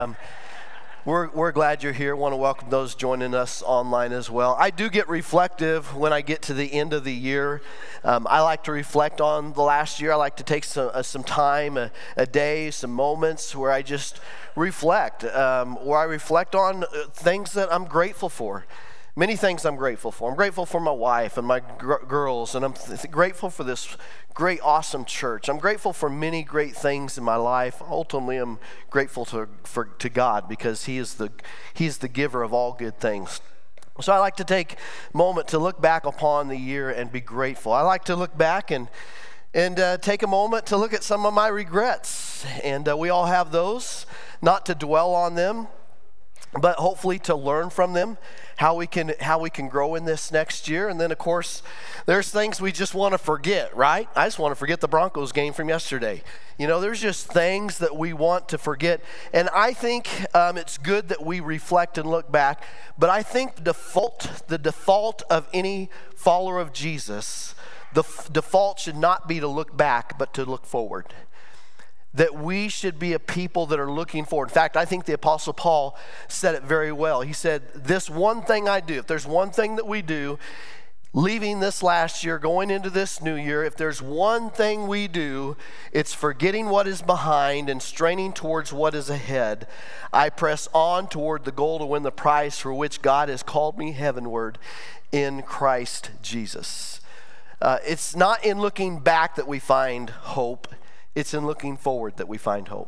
We're glad you're here. Want to welcome those joining us online as well. I do get reflective when I get to the end of the year. I like to reflect on the last year. I like to take some time, a day, some moments where I just reflect, where I reflect on things that I'm grateful for. Many things I'm grateful for. I'm grateful for my wife and my girls, and I'm grateful for this great, awesome church. I'm grateful for many great things in my life. Ultimately, I'm grateful to God because He is the giver of all good things. So I like to take a moment to look back upon the year and be grateful. I like to look back and take a moment to look at some of my regrets. And we all have those, not to dwell on them, but hopefully to learn from them, how we can grow in this next year. And then, of course, there's things we just want to forget, right? I just want to forget the Broncos game from yesterday. You know, there's just things that we want to forget. And I think it's good that we reflect and look back. But I think the default of any follower of Jesus, the default should not be to look back, but to look forward. That we should be a people that are looking forward. In fact, I think the Apostle Paul said it very well. He said, this one thing I do, if there's one thing that we do, leaving this last year, going into this new year, if there's one thing we do, it's forgetting what is behind and straining towards what is ahead. I press on toward the goal to win the prize for which God has called me heavenward in Christ Jesus. It's not in looking back that we find hope. It's in looking forward that we find hope.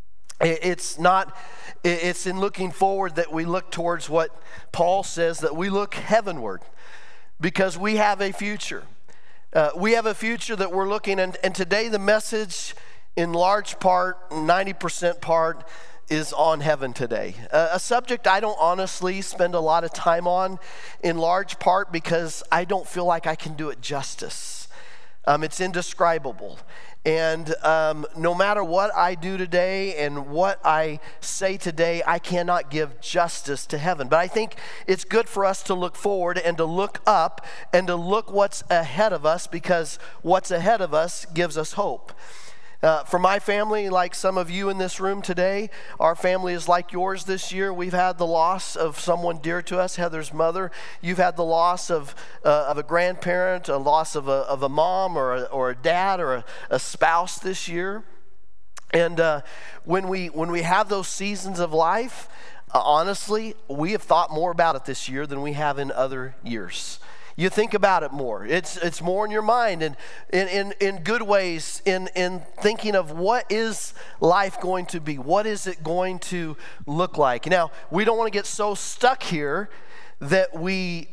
It's in looking forward that we look towards what Paul says, that we look heavenward because we have a future. We have a future that we're looking, and today the message in large part, 90% part, is on heaven today. A subject I don't honestly spend a lot of time on, in large part because I don't feel like I can do it justice. It's indescribable. And no matter what I do today and what I say today, I cannot give justice to heaven. But I think it's good for us to look forward and to look up and to look what's ahead of us, because what's ahead of us gives us hope. For my family, like some of you in this room today, our family is like yours this year. We've had the loss of someone dear to us, Heather's mother. You've had the loss of a grandparent, a loss of a mom or a dad or a spouse this year. And when we have those seasons of life, honestly, we have thought more about it this year than we have in other years. You think about it more. It's more in your mind, and in good ways, in thinking of what is life going to be? What is it going to look like? Now, we don't want to get so stuck here that we,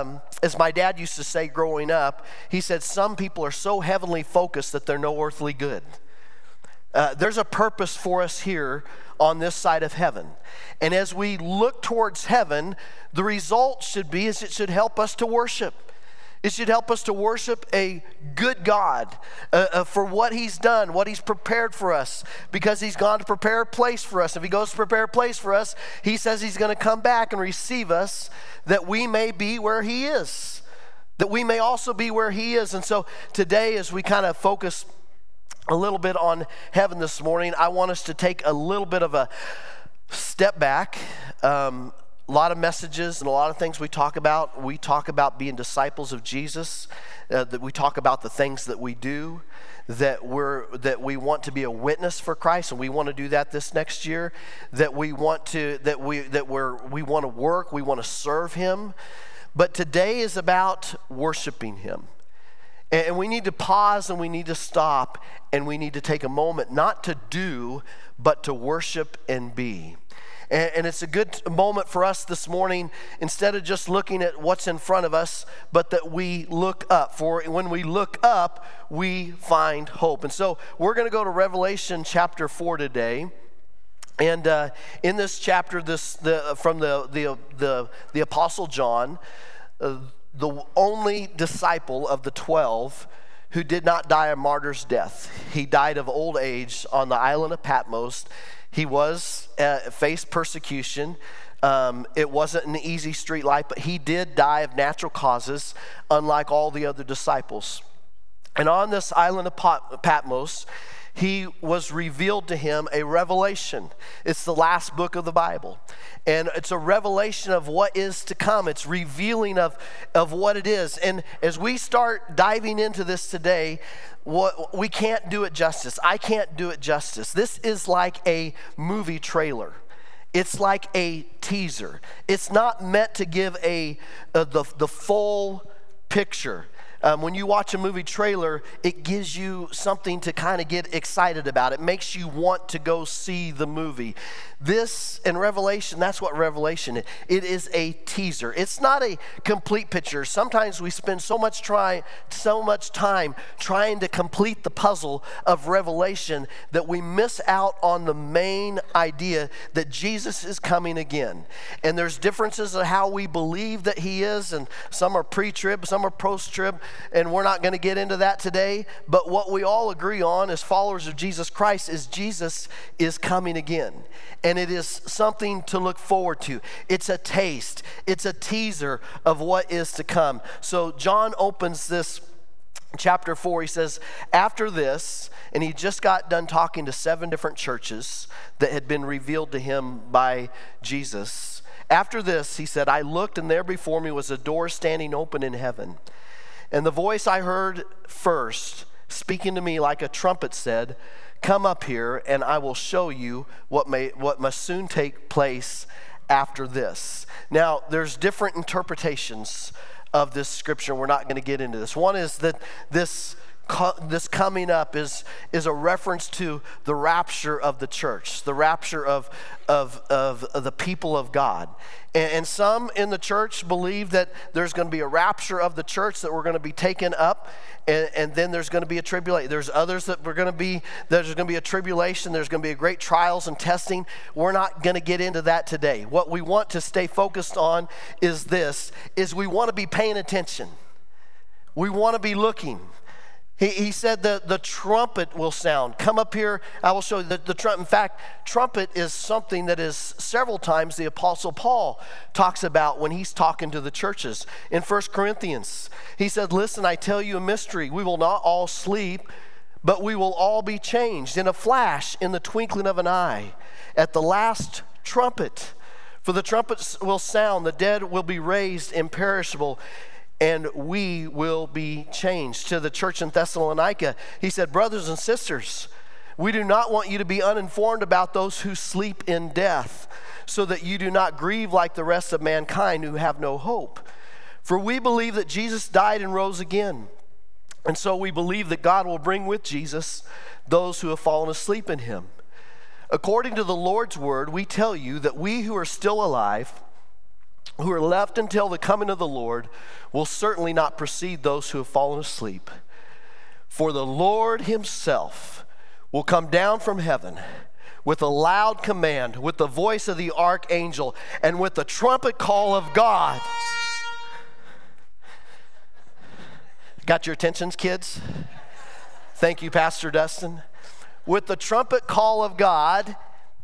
as my dad used to say growing up, he said, some people are so heavenly focused that they're no earthly good. There's a purpose for us here on this side of heaven. And as we look towards heaven, the result should be is it should help us to worship. It should help us to worship a good God for what He's done, what He's prepared for us, because He's gone to prepare a place for us. If He goes to prepare a place for us, He says He's going to come back and receive us, that we may be where He is, that we may also be where He is. And so today, as we kind of focus a little bit on heaven this morning, I want us to take a little bit of a step back. A lot of messages and a lot of things we talk about. We talk about being disciples of Jesus. That we talk about the things that we do. That we want to be a witness for Christ, and we want to do that this next year. That we want to want to work. We want to serve Him. But today is about worshiping Him. And we need to pause and we need to stop and we need to take a moment not to do, but to worship and be. And it's a good moment for us this morning, instead of just looking at what's in front of us, but that we look up. For when we look up, we find hope. And so we're going to go to Revelation chapter 4 today. And in this chapter, from the Apostle John, the only disciple of the 12 who did not die a martyr's death. He died of old age on the island of Patmos. He faced persecution. It wasn't an easy street life, but he did die of natural causes, unlike all the other disciples. And on this island of Patmos, he was revealed to him a revelation. It's the last book of the Bible. And it's a revelation of what is to come. It's revealing of what it is. And as we start diving into this today, we can't do it justice. I can't do it justice. This is like a movie trailer. It's like a teaser. It's not meant to give the full picture. When you watch a movie trailer, it gives you something to kind of get excited about. It makes you want to go see the movie. This and Revelation, that's what Revelation is. It is a teaser. It's not a complete picture. Sometimes we spend so much time trying to complete the puzzle of Revelation that we miss out on the main idea that Jesus is coming again. And there's differences in how we believe that he is, and some are pre-trib, some are post-trib, and we're not going to get into that today. But what we all agree on as followers of Jesus Christ is Jesus is coming again. And it is something to look forward to. It's a taste. It's a teaser of what is to come. So John opens this chapter 4. He says, after this, and he just got done talking to 7 different churches that had been revealed to him by Jesus. After this, he said, I looked, and there before me was a door standing open in heaven. And the voice I heard first, speaking to me like a trumpet, said, come up here, and I will show you what must soon take place after this. Now, there's different interpretations of this scripture. We're not going to get into this. One is that this coming up is a reference to the rapture of the church, the rapture of the people of God. And some in the church believe that there's going to be a rapture of the church, that we're going to be taken up, and then there's going to be a tribulation. There's others that there's going to be a tribulation, there's going to be a great trials and testing. We're not going to get into that today. What we want to stay focused on is we want to be paying attention. We want to be looking. He said the trumpet will sound. Come up here, I will show you the trumpet. In fact, trumpet is something that is several times the Apostle Paul talks about when he's talking to the churches. In 1 Corinthians, he said, listen, I tell you a mystery. We will not all sleep, but we will all be changed in a flash, in the twinkling of an eye, at the last trumpet. For the trumpets will sound, the dead will be raised imperishable, and we will be changed. To the church in Thessalonica, he said, brothers and sisters, we do not want you to be uninformed about those who sleep in death, so that you do not grieve like the rest of mankind who have no hope. For we believe that Jesus died and rose again. And so we believe that God will bring with Jesus those who have fallen asleep in him. According to the Lord's word, we tell you that we who are still alive, who are left until the coming of the Lord, will certainly not precede those who have fallen asleep. For the Lord himself will come down from heaven with a loud command, with the voice of the archangel, and with the trumpet call of God. Got your attentions, kids? Thank you, Pastor Dustin. With the trumpet call of God,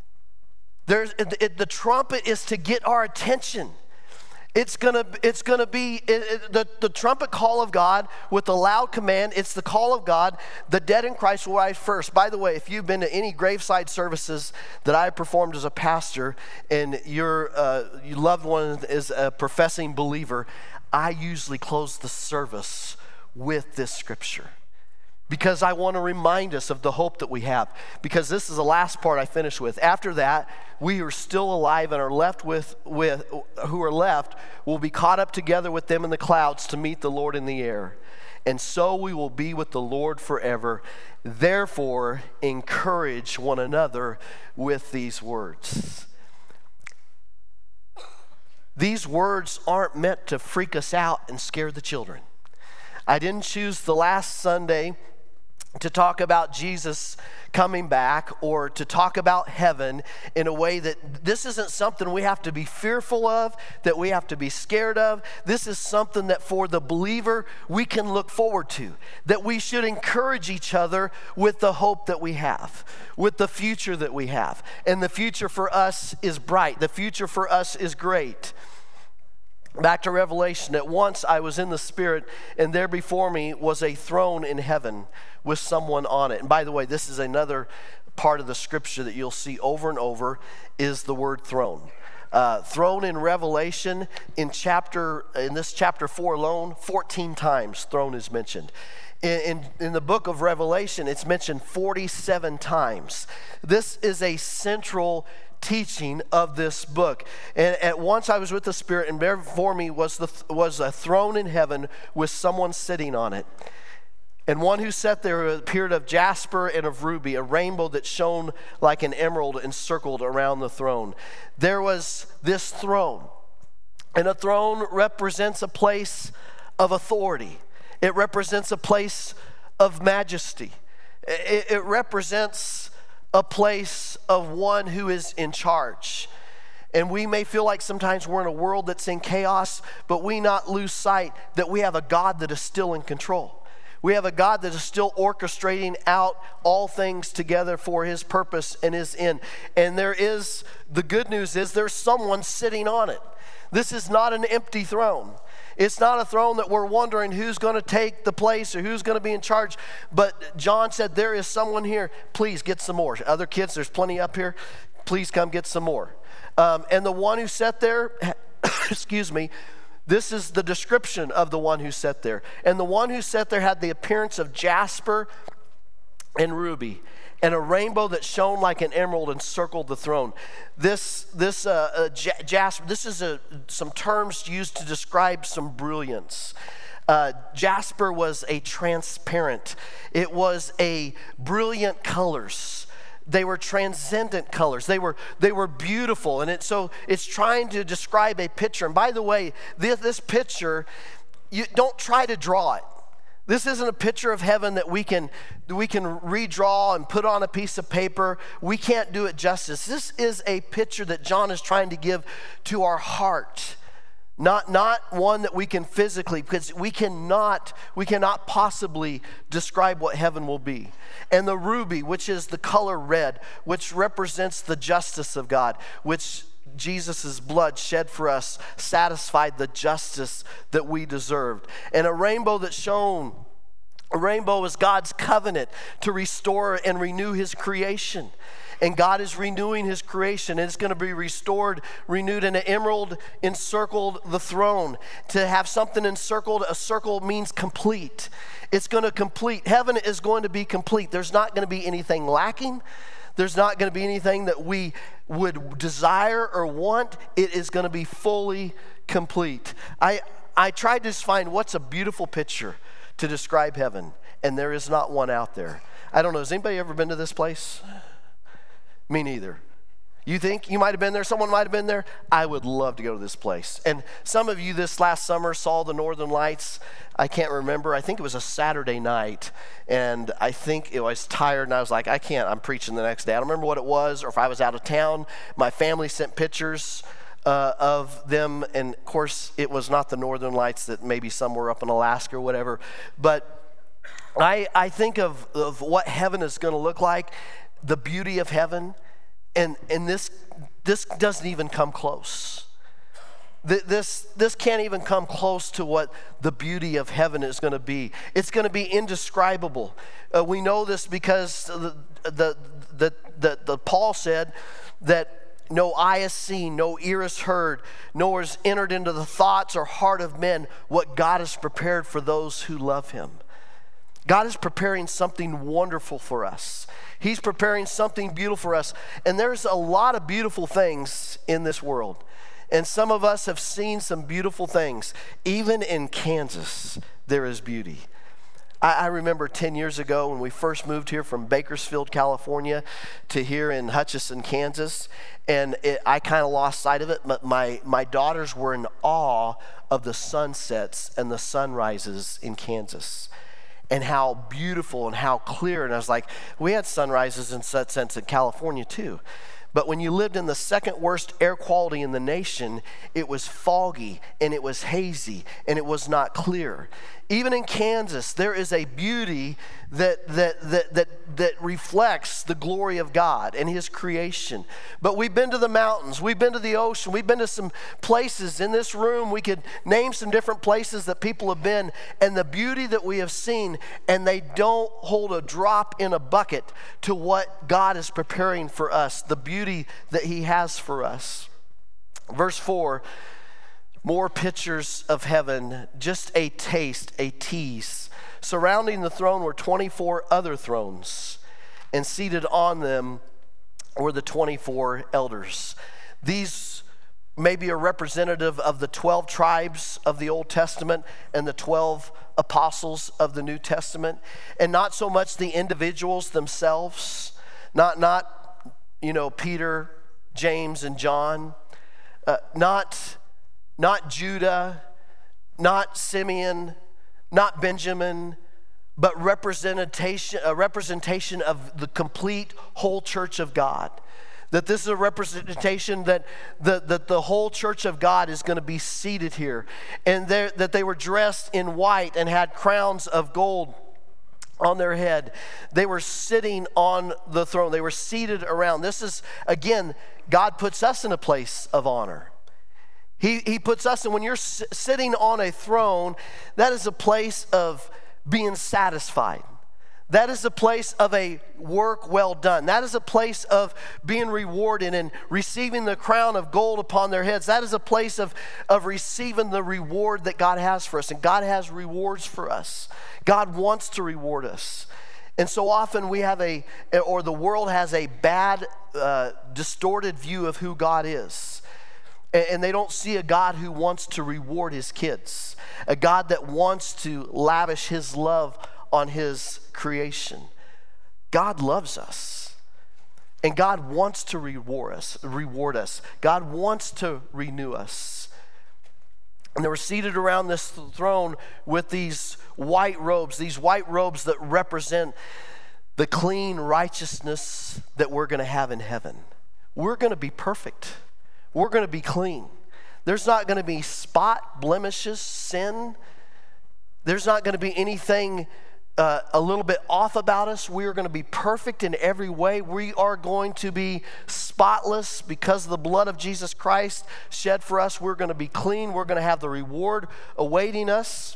the trumpet is to get our attention. It's gonna be the trumpet call of God with the loud command. It's the call of God. The dead in Christ will rise first. By the way, if you've been to any graveside services that I performed as a pastor, and your loved one is a professing believer, I usually close the service with this scripture, because I want to remind us of the hope that we have. Because this is the last part I finish with. After that, we who are still alive and are left who are left will be caught up together with them in the clouds to meet the Lord in the air. And so we will be with the Lord forever. Therefore, encourage one another with these words. These words aren't meant to freak us out and scare the children. I didn't choose the last Sunday to talk about Jesus coming back or to talk about heaven in a way that this isn't something we have to be fearful of, that we have to be scared of. This is something that for the believer we can look forward to, that we should encourage each other with the hope that we have, with the future that we have. And the future for us is bright. The future for us is great. Back to Revelation. At once I was in the Spirit, and there before me was a throne in heaven with someone on it. And by the way, this is another part of the scripture that you'll see over and over is the word throne. Throne in Revelation, in this chapter 4 alone, 14 times throne is mentioned. In the book of Revelation, it's mentioned 47 times. This is a central teaching of this book. And at once I was with the Spirit, and there before me was a throne in heaven with someone sitting on it. And one who sat there appeared of jasper and of ruby, a rainbow that shone like an emerald encircled around the throne. There was this throne, and a throne represents a place of authority. It represents a place of majesty. It represents a place of one who is in charge. And we may feel like sometimes we're in a world that's in chaos, but we not lose sight that we have a God that is still in control. We have a God that is still orchestrating out all things together for his purpose and his end. And the good news is there's someone sitting on it. This is not an empty throne. It's not a throne that we're wondering who's going to take the place or who's going to be in charge. But John said, there is someone here. Please get some more. Other kids, there's plenty up here. Please come get some more. And the one who sat there, excuse me, this is the description of the one who sat there. And the one who sat there had the appearance of jasper and ruby, and a rainbow that shone like an emerald encircled the throne. Jasper, this is some terms used to describe some brilliance. Jasper was a transparent. It was a brilliant colors. They were transcendent colors. They were beautiful, and it's trying to describe a picture. And by the way, this picture, you don't try to draw it. This isn't a picture of heaven that we can redraw and put on a piece of paper. We can't do it justice. This is a picture that John is trying to give to our heart. Not one that we can physically, because we cannot possibly describe what heaven will be. And the ruby, which is the color red, which represents the justice of God, which Jesus' blood shed for us satisfied the justice that we deserved. And a rainbow that shone. A rainbow is God's covenant to restore and renew his creation. And God is renewing his creation, and it's going to be restored, renewed, and an emerald encircled the throne. To have something encircled, a circle means complete. It's going to complete. Heaven is going to be complete. There's not going to be anything lacking. There's not going to be anything that we would desire or want. It is going to be fully complete. I tried to find what's a beautiful picture to describe heaven, and there is not one out there. I don't know, has anybody ever been to this place? Me neither. You think you might have been there? Someone might have been there? I would love to go to this place. And some of you this last summer saw the Northern Lights. I can't remember. I think it was a Saturday night. And I think I was tired and I was like, I can't. I'm preaching the next day. I don't remember what it was or if I was out of town. My family sent pictures of them. And of course, it was not the Northern Lights that maybe somewhere up in Alaska or whatever. But I think of what heaven is going to look like, the beauty of heaven. And this doesn't even come close. This can't even come close to what the beauty of heaven is going to be. It's going to be indescribable. We know this because the Paul said that no eye has seen, no ear has heard, nor has entered into the thoughts or heart of men what God has prepared for those who love him. God is preparing something wonderful for us. He's preparing something beautiful for us. And there's a lot of beautiful things in this world. And some of us have seen some beautiful things. Even in Kansas, there is beauty. I remember 10 years ago when we first moved here from Bakersfield, California, to here in Hutchinson, Kansas. And I kind of lost sight of it. But my daughters were in awe of the sunsets and the sunrises in Kansas. And how beautiful and how clear. And I was like, we had sunrises and sunsets in California too. But when you lived in the second worst air quality in the nation, it was foggy and it was hazy and it was not clear. Even in Kansas, there is a beauty that reflects the glory of God and His creation. But we've been to the mountains, we've been to the ocean, we've been to some places in this room. We could name some different places that people have been, and the beauty that we have seen, and they don't hold a drop in a bucket to what God is preparing for us, the beauty that He has for us. Verse 4, more pictures of heaven, just a taste, a tease. Surrounding the throne were 24 other thrones, and seated on them were the 24 elders. These may be a representative of the 12 tribes of the Old Testament and the 12 apostles of the New Testament, and not so much the individuals themselves, not Peter, James, and John, not Judah, not Simeon, not Benjamin, but a representation of the complete whole church of God. That this is a representation that the whole church of God is going to be seated here. And that they were dressed in white and had crowns of gold on their head. They were sitting on the throne. They were seated around. This is, again, God puts us in a place of honor. He puts us in, when you're sitting on a throne, that is a place of being satisfied. That is a place of a work well done. That is a place of being rewarded and receiving the crown of gold upon their heads. That is a place of receiving the reward that God has for us. And God has rewards for us. God wants to reward us. And so often the world has a bad, distorted view of who God is. And they don't see a God who wants to reward His kids, a God that wants to lavish His love on His creation. God loves us, and God wants to reward us. God wants to renew us. And they were seated around this throne with these white robes that represent the clean righteousness that we're going to have in heaven. We're going to be perfect. We're going to be clean. There's not going to be spot, blemishes, sin. There's not going to be anything a little bit off about us. We are going to be perfect in every way. We are going to be spotless because of the blood of Jesus Christ shed for us. We're going to be clean. We're going to have the reward awaiting us.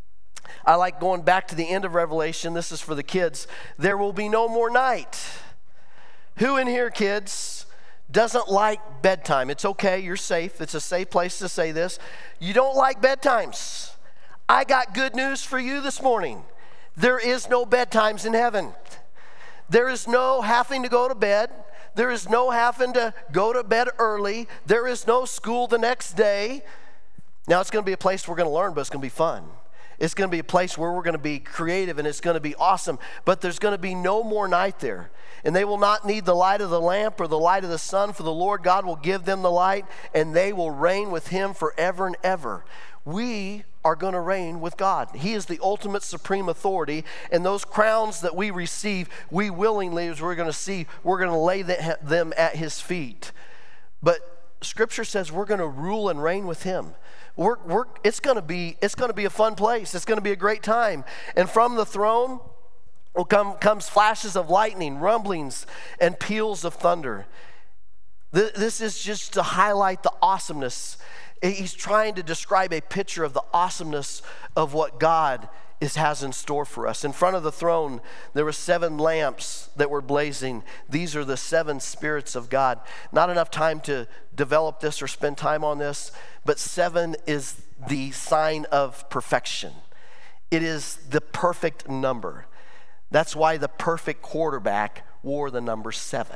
I like going back to the end of Revelation. This is for the kids. There will be no more night. Who in here, kids, doesn't like bedtime? It's okay, you're safe. It's a safe place to say this. You don't like bedtimes. I got good news for you this morning. There is no bedtimes in heaven. There is no having to go to bed. There is no having to go to bed early. There is no school the next day. Now, it's going to be a place we're going to learn, but it's going to be fun. It's going to be a place where we're going to be creative, and it's going to be awesome. But there's going to be no more night there. And they will not need the light of the lamp or the light of the sun, for the Lord God will give them the light, and they will reign with Him forever and ever. We are going to reign with God. He is the ultimate supreme authority, and those crowns that we receive, we willingly, as we're going to lay them at His feet. But Scripture says we're going to rule and reign with Him. It's going to be a fun place. It's going to be a great time. And from the throne comes flashes of lightning, rumblings, and peals of thunder. This is just to highlight the awesomeness. He's trying to describe a picture of the awesomeness of what God has in store for us. In front of the throne, there were 7 lamps that were blazing. These are the 7 spirits of God. Not enough time to develop this or spend time on this, but 7 is the sign of perfection. It is the perfect number. That's why the perfect quarterback wore the number 7.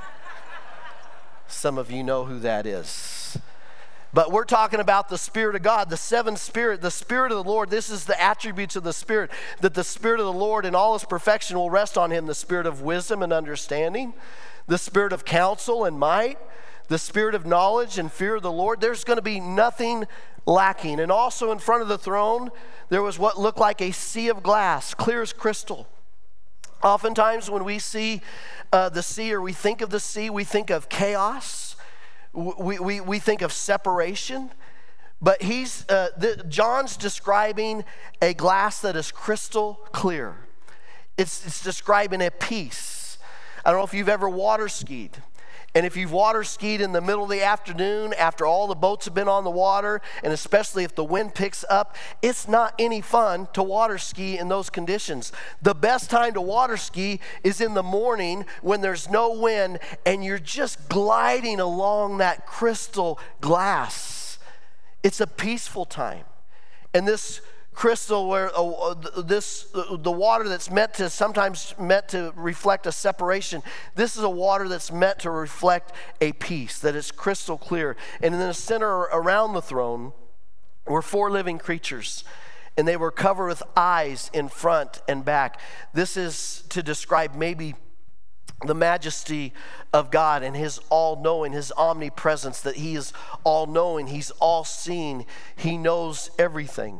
Some of you know who that is. But we're talking about the Spirit of God, the 7th Spirit, the Spirit of the Lord. This is the attributes of the Spirit, that the Spirit of the Lord in all His perfection will rest on Him. The Spirit of wisdom and understanding, the Spirit of counsel and might, the Spirit of knowledge and fear of the Lord. There's going to be nothing lacking. And also in front of the throne, there was what looked like a sea of glass, clear as crystal. Oftentimes when we see the sea, or we think of the sea, we think of chaos. We think of separation. But John's describing a glass that is crystal clear. It's describing a peace. I don't know if you've ever water skied. And if you've water skied in the middle of the afternoon after all the boats have been on the water, and especially if the wind picks up, it's not any fun to water ski in those conditions. The best time to water ski is in the morning when there's no wind and you're just gliding along that crystal glass. It's a peaceful time. And this crystal, where the water that's sometimes meant to reflect a separation, this is a water that's meant to reflect a peace, that is crystal clear. And in the center around the throne were 4 living creatures, and they were covered with eyes in front and back. This is to describe maybe the majesty of God and his all-knowing, his omnipresence, that he is all-knowing, he's all-seeing, he knows everything.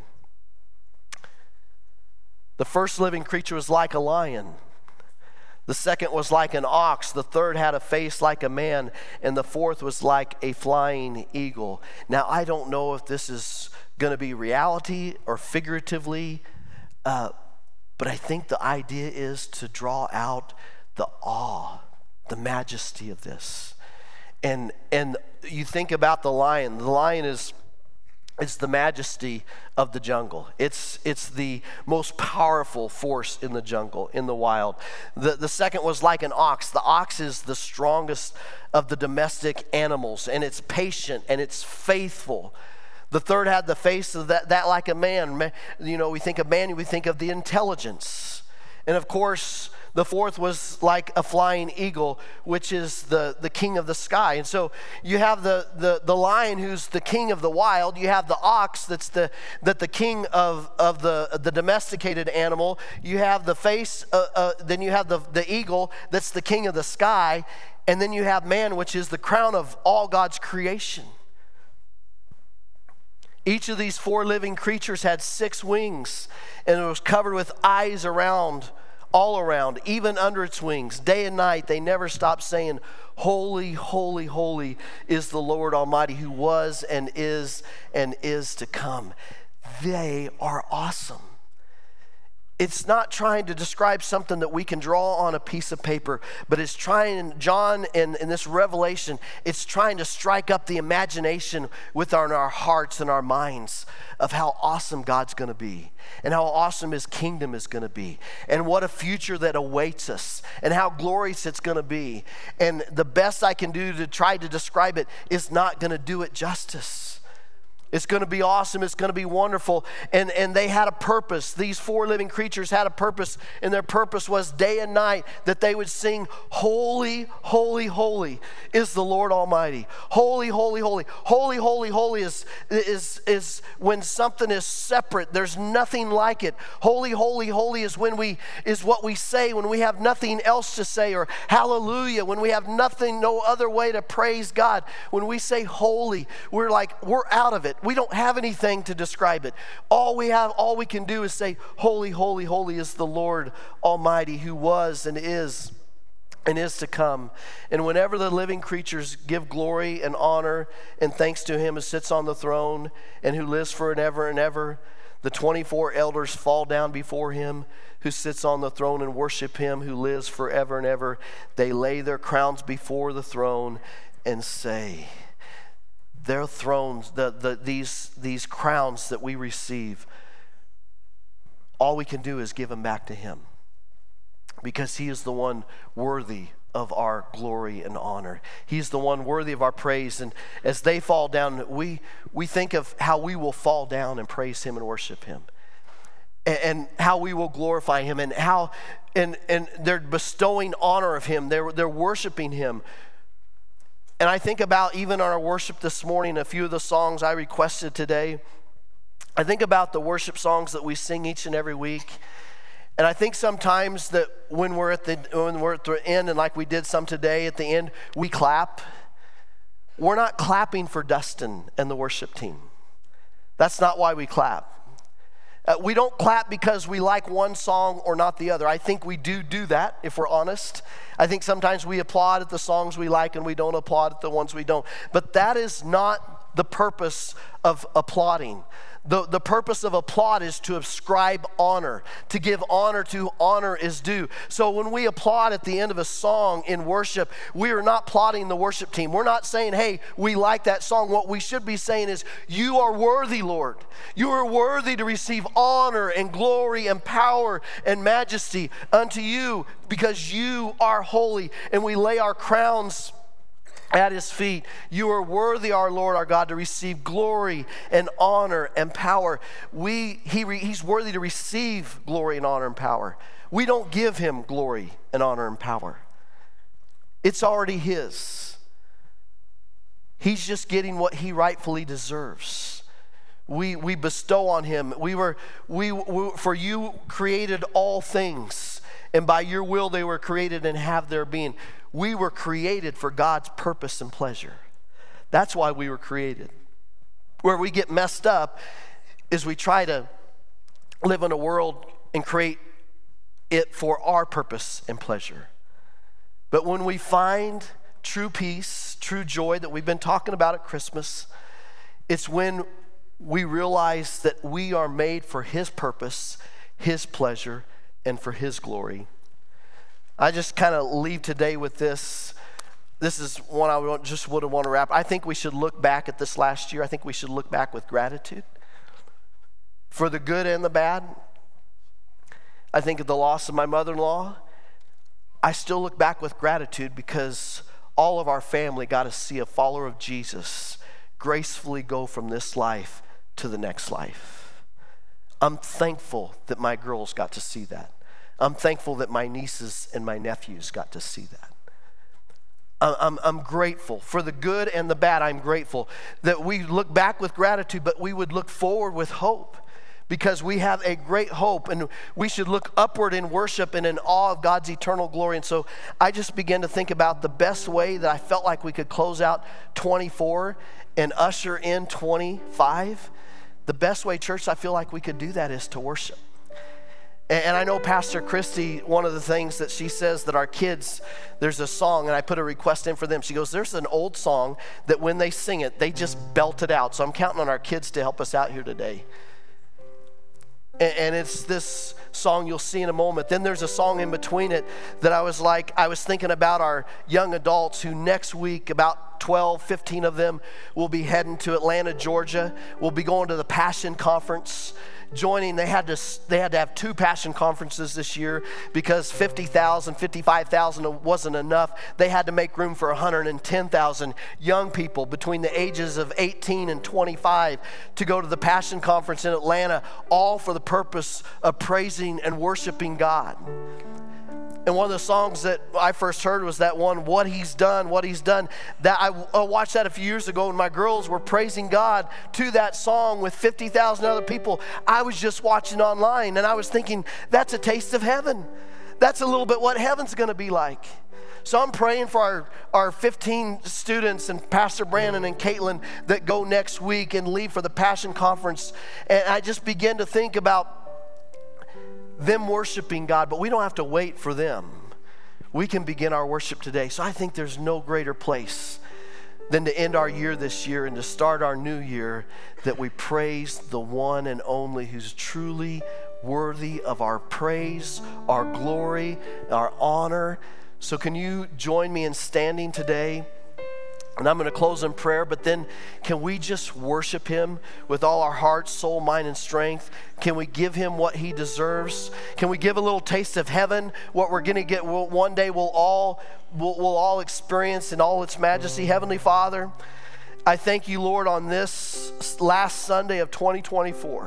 The first living creature was like a lion. The second was like an ox. The third had a face like a man. And the fourth was like a flying eagle. Now, I don't know if this is going to be reality or figuratively, but I think the idea is to draw out the awe, the majesty of this. And you think about the lion. The lion is the majesty of the jungle. It's the most powerful force in the jungle, in the wild. The second was like an ox. The ox is the strongest of the domestic animals, and it's patient and it's faithful. The third had the face of that like a man. You know, we think of man, we think of the intelligence. And of course, the fourth was like a flying eagle, which is the king of the sky. And so you have the lion, who's the king of the wild. You have the ox, that's the king of the domesticated animal. You have the face, then you have the eagle, that's the king of the sky. And then you have man, which is the crown of all God's creation. Each of these 4 living creatures had 6 wings, and it was covered with eyes all around, even under its wings. Day and night, they never stopped saying, "Holy, holy, holy is the Lord Almighty, who was and is to come." They are awesome. It's not trying to describe something that we can draw on a piece of paper, but it's trying, John, in this revelation, it's trying to strike up the imagination within our hearts and our minds of how awesome God's going to be, and how awesome his kingdom is going to be, and what a future that awaits us, and how glorious it's going to be. And the best I can do to try to describe it is not going to do it justice. It's going to be awesome. It's going to be wonderful. And they had a purpose. These 4 living creatures had a purpose, and their purpose was day and night that they would sing, "Holy, holy, holy is the Lord Almighty. Holy, holy, holy. Holy, holy, holy is when something is separate. There's nothing like it. Holy, holy, holy is what we say when we have nothing else to say, or hallelujah, when we have no other way to praise God. When we say holy, we're out of it. We don't have anything to describe it. All we can do is say, "Holy, holy, holy is the Lord Almighty, who was and is to come." And whenever the living creatures give glory and honor and thanks to him who sits on the throne and who lives forever and ever, the 24 elders fall down before him who sits on the throne and worship him who lives forever and ever. They lay their crowns before the throne and say, their thrones, these crowns that we receive, all we can do is give them back to him, because he is the one worthy of our glory and honor. He's the one worthy of our praise. And as they fall down, we think of how we will fall down and praise him and worship him, and how we will glorify him, and how and they're bestowing honor of him. They're worshiping him. And I think about even our worship this morning, a few of the songs I requested today. I think about the worship songs that we sing each and every week. And I think sometimes that when we're at the end, and like we did some today at the end, we clap. We're not clapping for Dustin and the worship team. That's not why we clap. We don't clap because we like one song or not the other. I think we do that, if we're honest. I think sometimes we applaud at the songs we like and we don't applaud at the ones we don't. But that is not the purpose of applauding. The purpose of applaud is to ascribe honor, to give honor to honor is due. So when we applaud at the end of a song in worship, we are not applauding the worship team. We're not saying, hey, we like that song. What we should be saying is, you are worthy, Lord. You are worthy to receive honor and glory and power and majesty unto you because you are holy. And we lay our crowns at his feet. You are worthy, our Lord, our God, to receive glory and honor and power. He's worthy to receive glory and honor and power. We don't give him glory and honor and power. It's already his. He's just getting what he rightfully deserves. We bestow on him. For you created all things, and by your will they were created and have their being. We were created for God's purpose and pleasure. That's why we were created. Where we get messed up is we try to live in a world and create it for our purpose and pleasure. But when we find true peace, true joy that we've been talking about at Christmas, it's when we realize that we are made for his purpose, his pleasure, and for his glory. I just kind of leave today with this. This is one I would want to wrap. I think we should look back at this last year. I think we should look back with gratitude for the good and the bad. I think of the loss of my mother-in-law. I still look back with gratitude because all of our family got to see a follower of Jesus gracefully go from this life to the next life. I'm thankful that my girls got to see that. I'm thankful that my nieces and my nephews got to see that. I'm grateful for the good and the bad. I'm grateful that we look back with gratitude, but we would look forward with hope because we have a great hope, and we should look upward in worship and in awe of God's eternal glory. And so I just began to think about the best way that I felt like we could close out 24 and usher in 25. The best way, church, I feel like we could do that is to worship. And I know Pastor Christy, one of the things that she says that our kids, there's a song, and I put a request in for them. She goes, there's an old song that when they sing it, they just belt it out. So I'm counting on our kids to help us out here today. And it's this song you'll see in a moment. Then there's a song in between it that I was thinking about our young adults who next week, about 12, 15 of them will be heading to Atlanta, Georgia. We'll be going to the Passion Conference. They had to have 2 Passion Conferences this year because 50,000, 55,000 wasn't enough. They had to make room for 110,000 young people between the ages of 18 and 25 to go to the Passion Conference in Atlanta, all for the purpose of praising and worshiping God. And one of the songs that I first heard was that one, What He's Done, What He's Done. That I watched that a few years ago, and my girls were praising God to that song with 50,000 other people. I was just watching online, and I was thinking, that's a taste of heaven. That's a little bit what heaven's going to be like. So I'm praying for our 15 students and Pastor Brandon and Caitlin that go next week and leave for the Passion Conference. And I just begin to think about them worshiping God, but we don't have to wait for them. We can begin our worship today. So I think there's no greater place than to end our year this year and to start our new year that we praise the one and only who's truly worthy of our praise, our glory, our honor. So can you join me in standing today? And I'm going to close in prayer, but then can we just worship him with all our heart, soul, mind, and strength? Can we give him what he deserves? Can we give a little taste of heaven, what we're going to get one day we'll all experience in all its majesty? Heavenly Father, I thank you, Lord, on this last Sunday of 2024.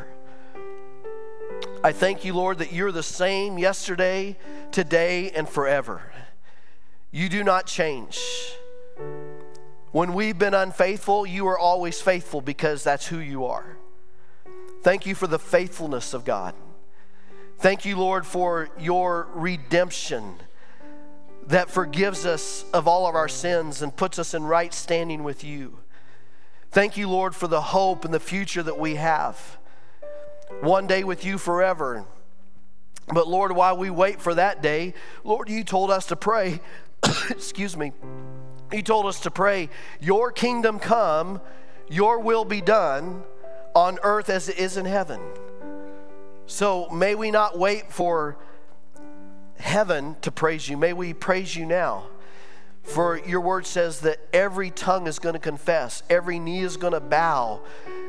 I thank you, Lord, that you're the same yesterday, today, and forever. You do not change. When we've been unfaithful, you are always faithful because that's who you are. Thank you for the faithfulness of God. Thank you, Lord, for your redemption that forgives us of all of our sins and puts us in right standing with you. Thank you, Lord, for the hope and the future that we have. one day with you forever. But Lord, while we wait for that day, Lord, you told us to pray, excuse me, you told us to pray, your kingdom come, your will be done on earth as it is in heaven. So may we not wait for heaven to praise you. May we praise you now. For your word says that every tongue is going to confess, every knee is going to bow,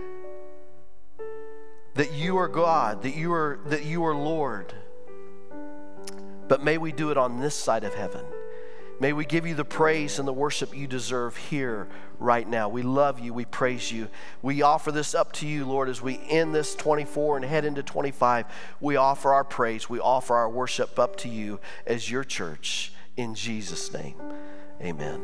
that you are God, that you are Lord. But may we do it on this side of heaven. May we give you the praise and the worship you deserve here right now. We love you. We praise you. We offer this up to you, Lord, as we end this 24 and head into 25. We offer our praise. We offer our worship up to you as your church. In Jesus' name, amen.